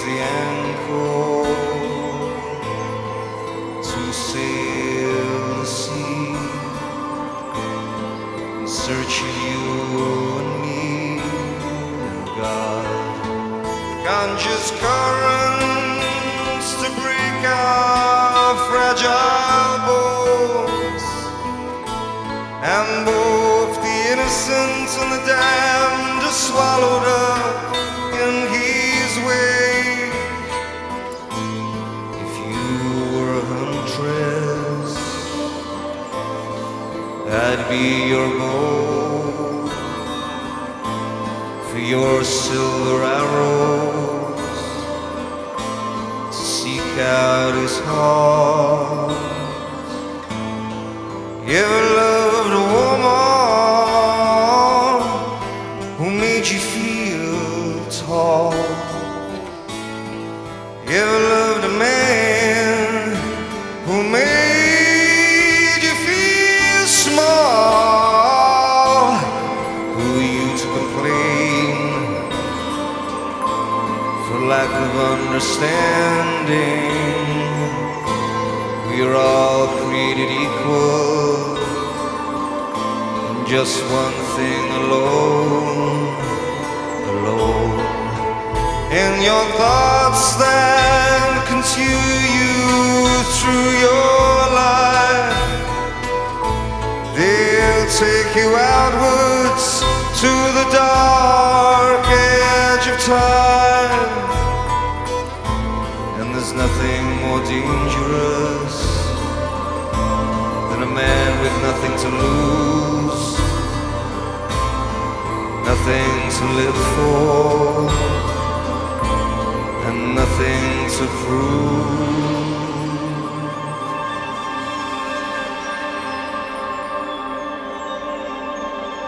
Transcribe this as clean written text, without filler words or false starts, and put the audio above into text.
the anchor to sail the sea in search of you and me and God. Conjures currents to break our fragile bones, and both the innocent and the damned are swallowed up in His wake. If you were a huntress, I'd be your bow for your silver arrows to seek out His heart. You ever loved a woman who made you feel tall? You ever loved a man who made you feel small? Who are you to complain for lack of understanding? We are all created equal, just one thing alone, alone. In your thoughts that continue you through your life, they'll take you outwards to the dark edge of time. And there's nothing more dangerous than a man with nothing to lose, nothing to live for, and nothing to prove.